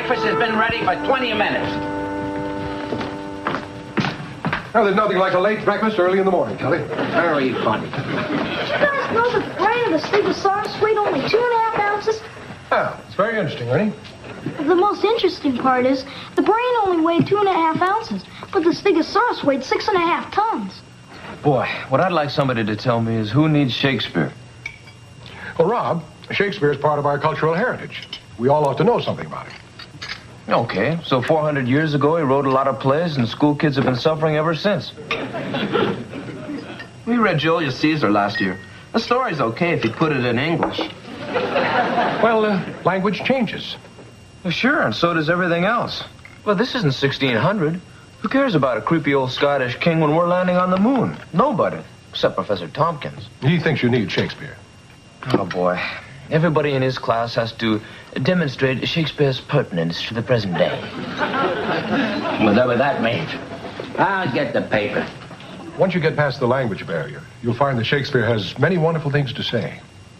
Breakfast has been ready for 20 minutes. Now, there's nothing like a late breakfast early in the morning, Kelly. Very funny. Did you guys know that the brain of the Stegosaurus weighed only 2.5 ounces? Oh, it's very interesting, Ernie. The most interesting part is the brain only weighed 2.5 ounces, but the Stegosaurus weighed 6.5 tons. Boy, what I'd like somebody to tell me is who needs Shakespeare? Well, Rob, Shakespeare is part of our cultural heritage. We all ought to know something about it. Okay, so 400 years ago he wrote a lot of plays and school kids have been suffering ever since. We read Julius Caesar last year. The story's okay if you put it in English. Well, language changes. Well, sure, and so does everything else. Well, this isn't 1600. Who cares about a creepy old Scottish king when we're landing on the moon? Nobody, except Professor Tompkins. He thinks you need Shakespeare. Oh, boy. Everybody in his class has to demonstrate Shakespeare's pertinence to the present day. Whatever that means. I'll get the paper. Once you get past the language barrier, you'll find that Shakespeare has many wonderful things to say.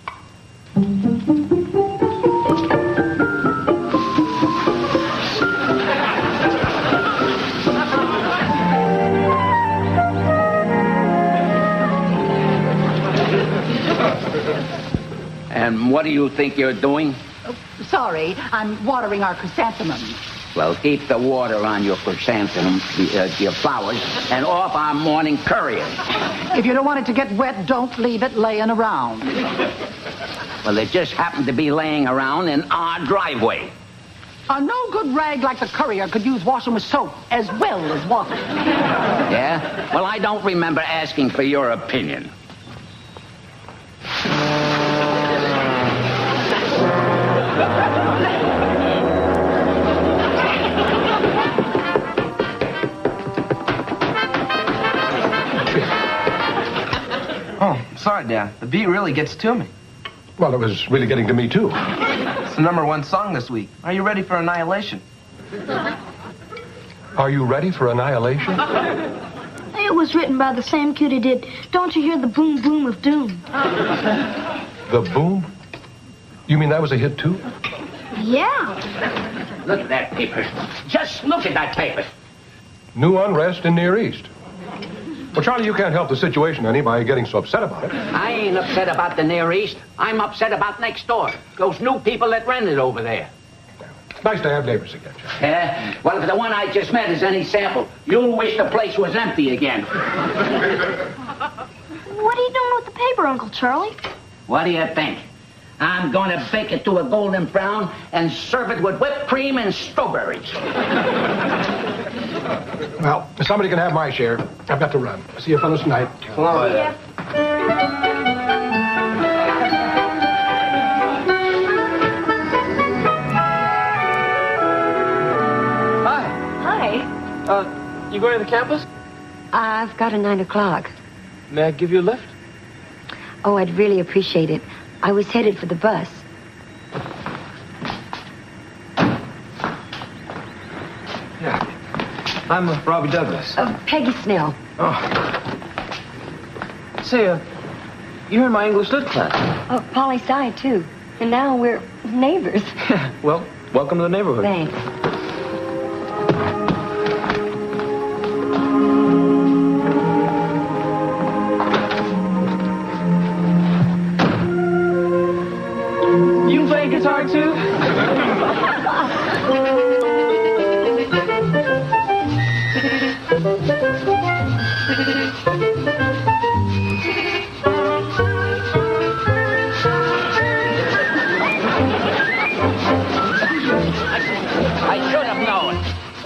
And what do you think you're doing? Sorry, I'm watering our chrysanthemums. Well, keep the water on your chrysanthemums, your flowers, and off our morning courier. If you don't want it to get wet, don't leave it laying around. Well, it just happened to be laying around in our driveway. A no good rag like the courier could use washing with soap as well as water. Yeah? Well, I don't remember asking for your opinion. Oh, sorry, Dad. The beat really gets to me. Well, it was really getting to me, too. It's the #1 song this week. Are you ready for annihilation? Are you ready for annihilation? It was written by the same kid who did Don't You Hear the Boom Boom of Doom? The Boom? You mean that was a hit, too? Yeah. Look at that paper. Just look at that paper. New unrest in Near East. Well, Charlie, you can't help the situation any by getting so upset about it. I ain't upset about the Near East. I'm upset about next door. Those new people that rented over there. Nice to have neighbors again, Charlie. Yeah? Well, if the one I just met is any sample, you'll wish the place was empty again. What are you doing with the paper, Uncle Charlie? What do you think? I'm going to bake it to a golden brown and serve it with whipped cream and strawberries. Well, if somebody can have my share, I've got to run. See you fellas tonight. Hello. Yeah. Hi. Hi. You going to the campus? I've got a 9 o'clock. May I give you a lift? Oh, I'd really appreciate it. I was headed for the bus. Yeah. I'm Robbie Douglas. Peggy Snell. Oh. Say, you're in my English Lit class. Oh, Polly Sci, too. And now we're neighbors. Well, welcome to the neighborhood. Thanks. You play guitar, too? I should have known.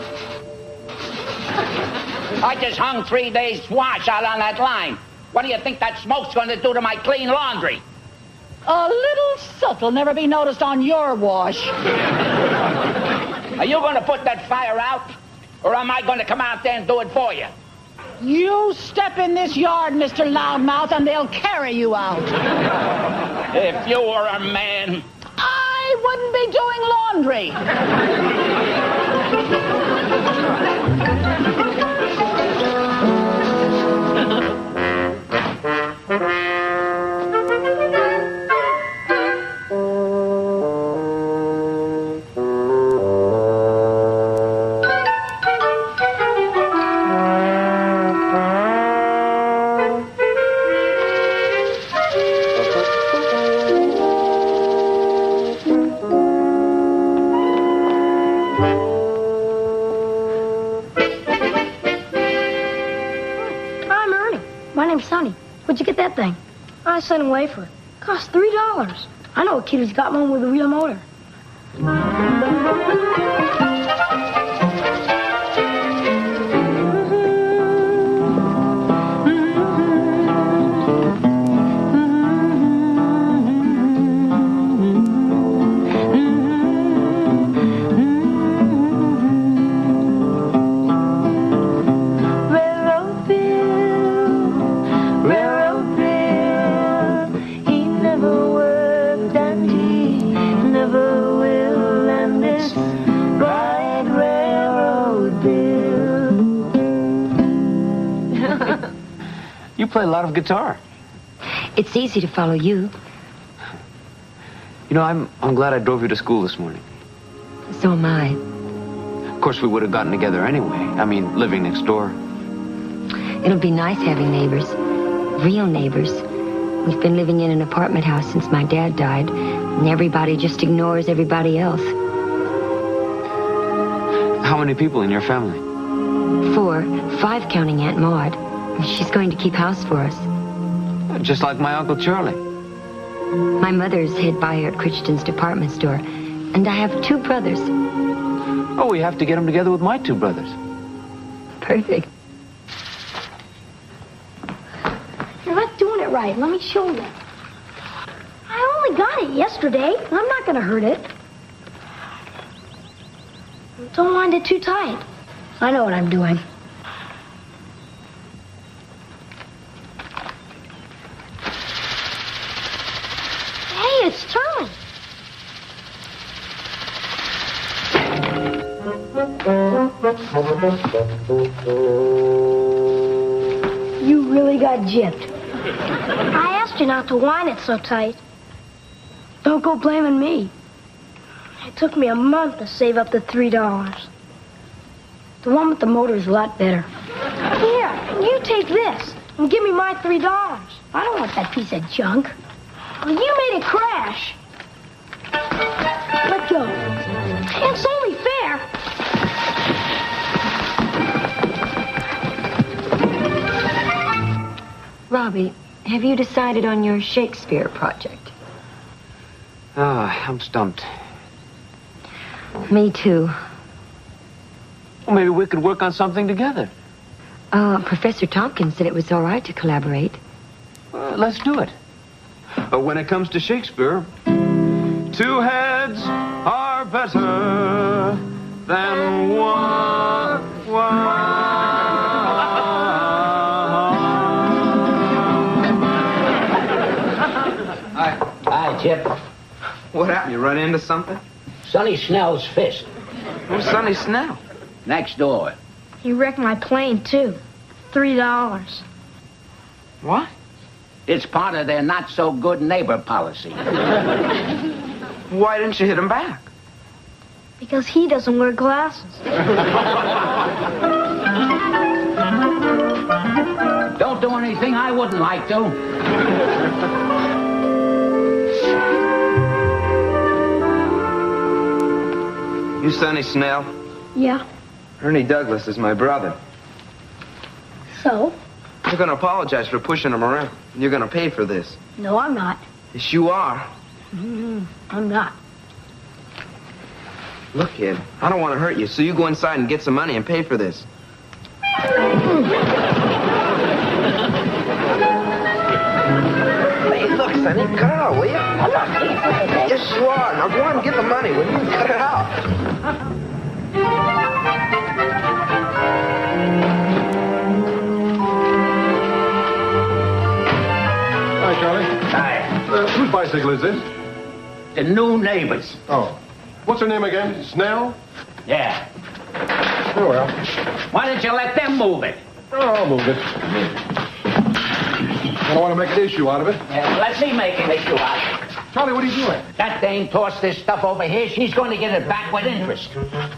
I just hung 3 days wash out on that line. What do you think that smoke's going to do to my clean laundry? A little soot will never be noticed on your wash. Are you going to put that fire out? Or am I going to come out there and do it for you? You step in this yard, Mr. Loudmouth, and they'll carry you out. If you were a man... I wouldn't be doing laundry. My name's Sonny. Where'd you get that thing? I sent away for it. Cost $3. I know a kid who's got one with a real motor. You play a lot of guitar. It's easy to follow you. You know, I'm glad I drove you to school this morning. So am I. Of course, we would have gotten together anyway. I mean, living next door. It'll be nice having neighbors. Real neighbors. We've been living in an apartment house since my dad died, and everybody just ignores everybody else. How many people in your family? 4, 5 counting Aunt Maud. She's going to keep house for us. Just like my Uncle Charlie. My mother's head buyer at Crichton's department store, and I have 2 brothers. Oh, we have to get them together with my 2 brothers. Perfect. You're not doing it right. Let me show you. I only got it yesterday. I'm not going to hurt it. Don't wind it too tight. I know what I'm doing. Hey, it's turning. You really got gypped. I asked you not to wind it so tight. Don't go blaming me. It took me a month to save up the $3. The one with the motor is a lot better. Here, you take this and give me my $3. I don't want that piece of junk. Well, you made it crash. Let go. It's only fair. Robbie, have you decided on your Shakespeare project? I'm stumped. Me too. Well, maybe we could work on something together. Professor Tompkins said it was all right to collaborate. Let's do it. But when it comes to Shakespeare, 2 heads are better than one. Hi, Chip. What happened? You run into something? Sonny Snell's fist. Who's Sonny Snell? Next door. You wrecked my plane, too. $3. What? It's part of their not-so-good neighbor policy. Why didn't you hit him back? Because he doesn't wear glasses. Don't do anything I wouldn't like to. You Sonny Snell? Yeah. Ernie Douglas is my brother. So? You're going to apologize for pushing him around. You're going to pay for this. No, I'm not. Yes, you are. I'm not. Look, kid, I don't want to hurt you, so you go inside and get some money and pay for this. Hey, look, Sonny, cut it out, will you? I'm not paying for it. Yes, you are. Now go on and get the money, will you? Cut it out. Hi, Charlie. Hi. Whose bicycle is this? The new neighbors. Oh. What's her name again? Snell? Yeah. Oh, well. Why didn't you let them move it? Oh, I'll move it. I don't want to make an issue out of it. Yeah, let me make an issue out of it. Charlie, what are you doing? That dame tossed this stuff over here. She's going to get it back with interest.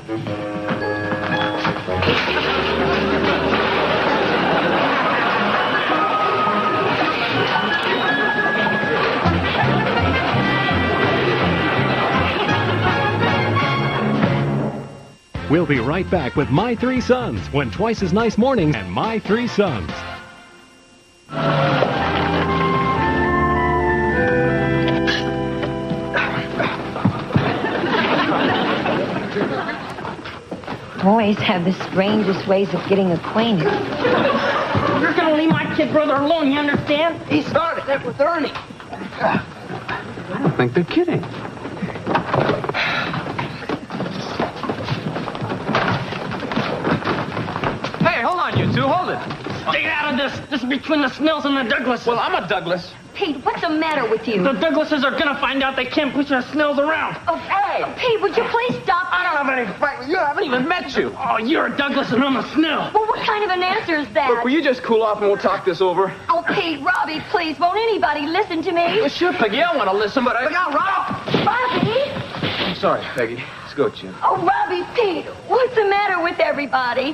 We'll be right back with My Three Sons when Twice as Nice Mornings and My Three Sons. Boys have the strangest ways of getting acquainted. You're gonna leave my kid brother alone, you understand? He started that with Ernie. I don't think they're kidding. Hey, hold on, you two. Hold it. Stay out of this. This is between the Snells and the Douglases. Well, I'm a Douglas. Pete, what's the matter with you? The Douglases are gonna find out they can't push the Snells around. Oh, hey! Pete, would you please stop? I don't have any fight with you. I haven't even met you. Oh, you're a Douglas and I'm a Snell. Well, what kind of an answer is that? Look, will you just cool off and we'll talk this over? Oh, Pete, Robbie, please, won't anybody listen to me? Well, sure, Peggy, I want to listen, but I... Look out, Rob! Robbie? I'm sorry, Peggy. Let's go, Jim. Oh, Robbie, Pete, what's the matter with everybody?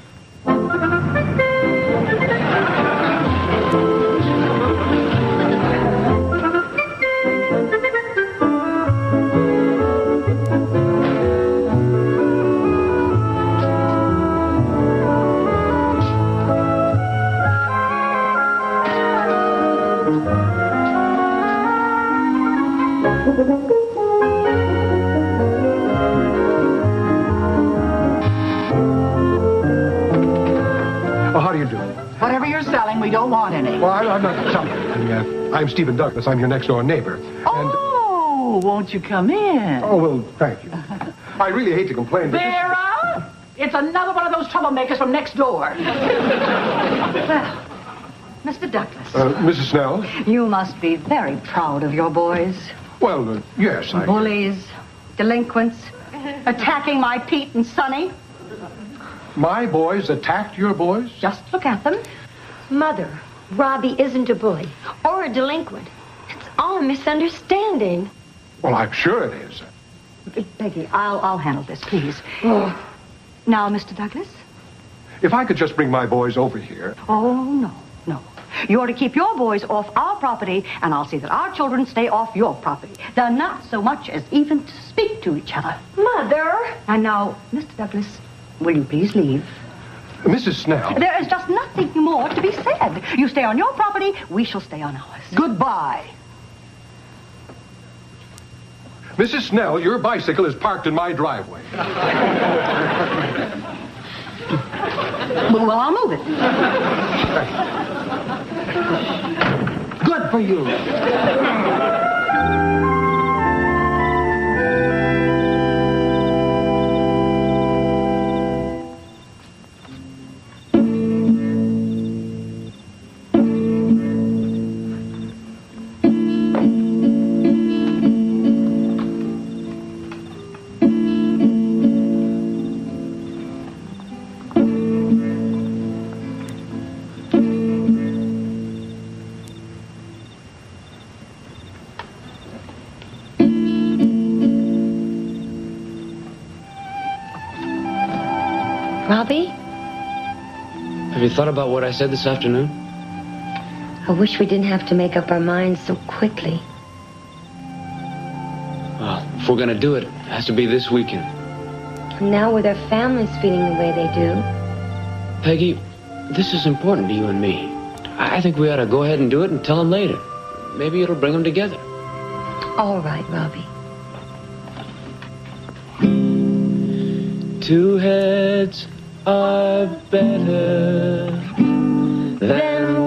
Oh, how do you do? Whatever you're selling, we don't want any. Well, I'm not selling. I'm Stephen Douglas. I'm your next-door neighbor. Oh, won't you come in? Oh, well, thank you. I really hate to complain, but... Vera, it's another one of those troublemakers from next door. Well, Mr. Douglas, Mrs. Snell? You must be very proud of your boys. Well, yes, I... Bullies, delinquents, attacking my Pete and Sonny. My boys attacked your boys? Just look at them. Mother, Robbie isn't a bully or a delinquent. It's all a misunderstanding. Well, I'm sure it is. Peggy, I'll handle this, please. Oh. Now, Mr. Douglas? If I could just bring my boys over here... Oh, no. You ought to keep your boys off our property, and I'll see that our children stay off your property. They're not so much as even to speak to each other. Mother! And now, Mr. Douglas, will you please leave? Mrs. Snell... There is just nothing more to be said. You stay on your property, we shall stay on ours. goodbye. Mrs. Snell, your bicycle is parked in my driveway. Well, I'll move it. Good for you. Robbie? Have you thought about what I said this afternoon? I wish we didn't have to make up our minds so quickly. Well, if we're going to do it, it has to be this weekend. And now with our families feeling the way they do. Peggy, this is important to you and me. I think we ought to go ahead and do it and tell them later. Maybe it'll bring them together. All right, Robbie. Two heads are better than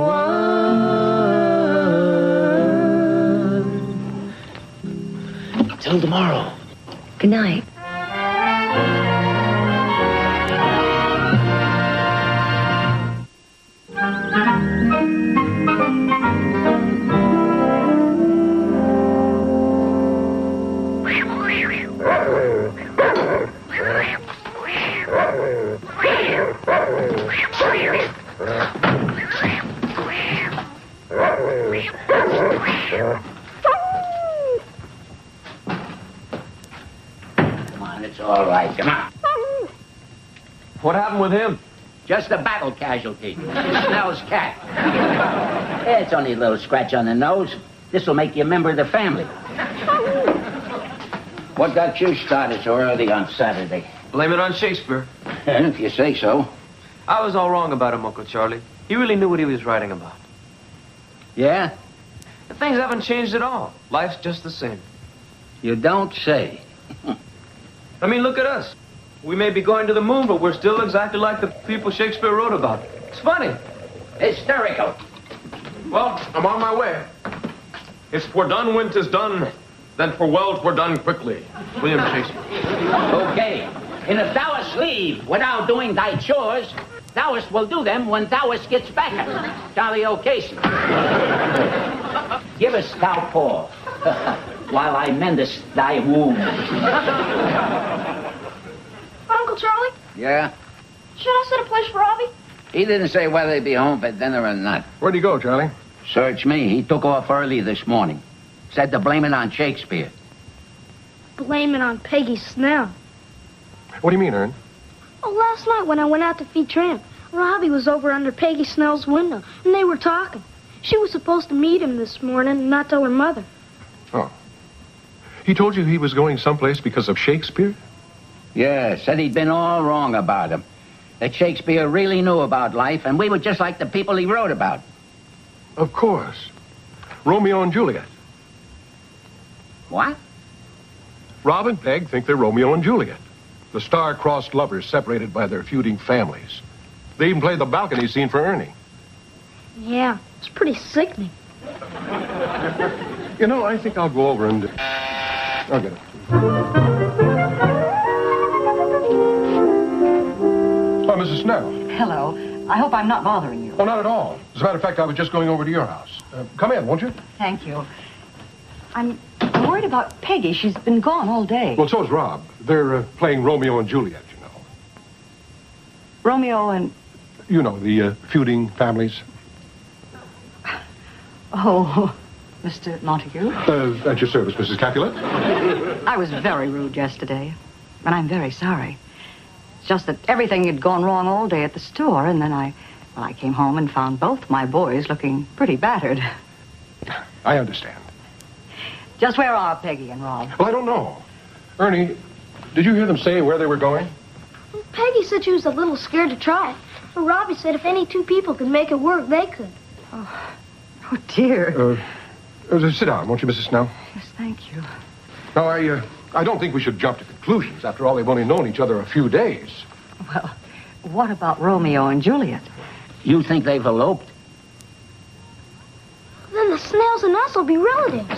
one. Till tomorrow. Good night. Come on, it's all right. Come on. What happened with him? Just a battle casualty. Snell's cat. It's only a little scratch on the nose. This will make you a member of the family. What got you started so early on Saturday? Blame it on Shakespeare. If you say so. I was all wrong about him, Uncle Charlie. He really knew what he was writing about. Yeah? Things haven't changed at all. Life's just the same. You don't say. I mean, look at us. We may be going to the moon, but we're still exactly like the people Shakespeare wrote about. It's funny. Hysterical. Well, I'm on my way. If 'twere done when 'tis done, then 'twere well 'twere done quickly. William Shakespeare. Okay. And if thou'st leave without doing thy chores, thou'st will do them when thou'st gets back. Charlie O'Casey. Give us thou paw while I mendest thy wound. Uncle Charlie, Yeah? should I set a place for Robbie? He didn't say whether he'd be home for dinner or not. Where'd he go, Charlie? Search me. He took off early this morning. Said to blame it on Shakespeare. Blame it on Peggy Snell. What do you mean, Ern? Oh, last night when I went out to feed Tramp, Robbie was over under Peggy Snell's window, and they were talking. She was supposed to meet him this morning and not tell her mother. Oh. He told you he was going someplace because of Shakespeare? Yeah, said he'd been all wrong about him. That Shakespeare really knew about life, and we were just like the people he wrote about. Of course. Romeo and Juliet. What? Rob and Peg think they're Romeo and Juliet. The star-crossed lovers separated by their feuding families. They even played the balcony scene for Ernie. Yeah, it's pretty sickening. You know, I think I'll go over and... I'll get it. Oh, Mrs. Snell. Hello. I hope I'm not bothering you. Oh, not at all. As a matter of fact, I was just going over to your house. Come in, won't you? Thank you. I'm worried about Peggy. She's been gone all day. Well, so's Rob. They're playing Romeo and Juliet, you know. Romeo and... You know, the feuding families. Oh, Mr. Montague? At your service, Mrs. Capulet. I was very rude yesterday, and I'm very sorry. It's just that everything had gone wrong all day at the store, and then I came home and found both my boys looking pretty battered. I understand. Just where are Peggy and Rob? Well, I don't know. Ernie, did you hear them say where they were going? Peggy said she was a little scared to try it. But Robbie said if any two people could make it work, they could. Oh, dear. Sit down, won't you, Mrs. Snell? Yes, thank you. No, I don't think we should jump to conclusions. After all, they've only known each other a few days. Well, what about Romeo and Juliet? You think they've eloped? Then the Snells and us will be relatives.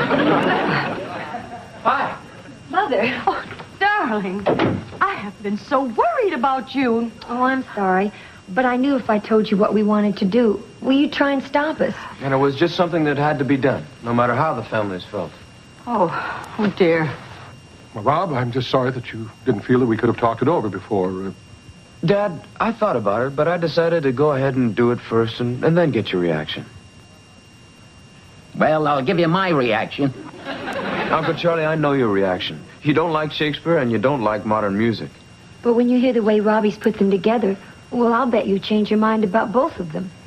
Hi. Mother. Oh, darling. I have been so worried about you. Oh, I'm sorry. But I knew if I told you what we wanted to do, will you try and stop us? And it was just something that had to be done, no matter how the families felt. Oh dear. Well, Rob, I'm just sorry that you didn't feel that we could have talked it over before. Dad, I thought about it, but I decided to go ahead and do it first and then get your reaction. Well, I'll give you my reaction. Uncle Charlie, I know your reaction. You don't like Shakespeare and you don't like modern music. But when you hear the way Robbie's put them together, well, I'll bet you change your mind about both of them.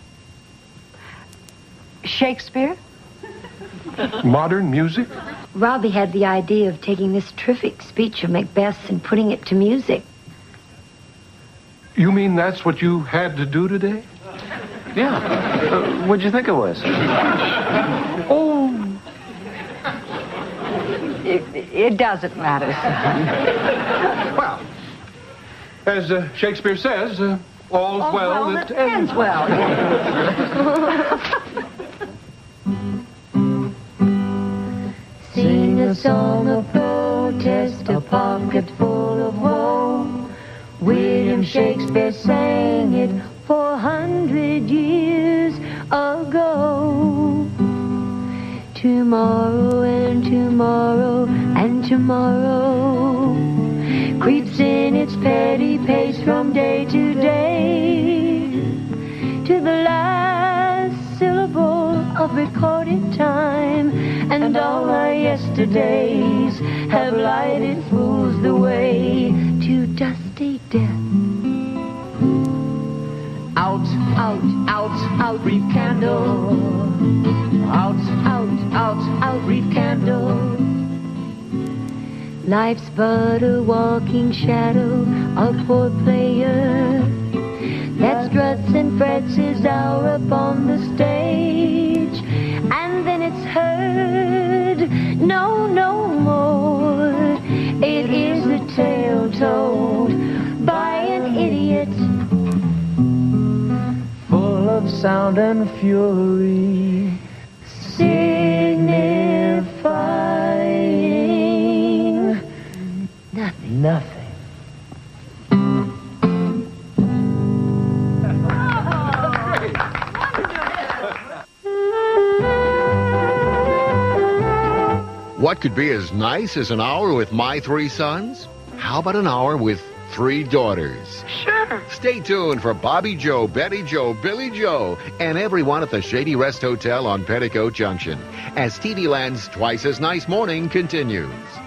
Shakespeare? Modern music? Robbie had the idea of taking this terrific speech of Macbeth's and putting it to music. You mean that's what you had to do today? Yeah. What'd you think it was? Oh. It doesn't matter. Well, as Shakespeare says, all's well that ends well. Sing a song of protest, a pocket full of woe. William Shakespeare sang it 400 years ago. Tomorrow and tomorrow and tomorrow creeps in its petty pace from day to day, to the last syllable of recorded time, and all our yesterdays have lighted fools the way to dusty death. Out, out, out, out, brief candle. Out, out, out, out, brief candle. Life's but a walking shadow, a poor player that struts and frets his hour upon the stage, and then it's heard no more. It is a tale told sound and fury, signifying nothing. What could be as nice as an hour with my 3 sons? How about an hour with 3 daughters? Sure. Stay tuned for Bobby Joe, Betty Joe, Billy Joe, and everyone at the Shady Rest Hotel on Petticoat Junction as TV Land's Twice as Nice Morning continues.